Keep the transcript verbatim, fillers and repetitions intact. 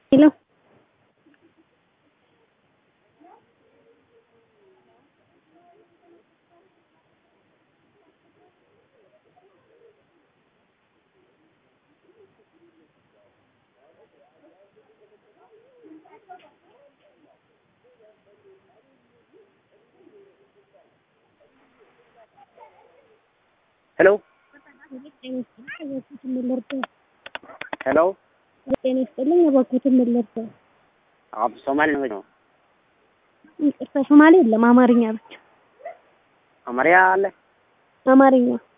Hello. Hello. Hello. ጤና ይስጥልኝ የባኩትን መለርተ አብ ሶማሌ ነው። ይቅርታ ሶማሌ የለም አማርኛ ብቻ። አማርያ አለ። አማርኛ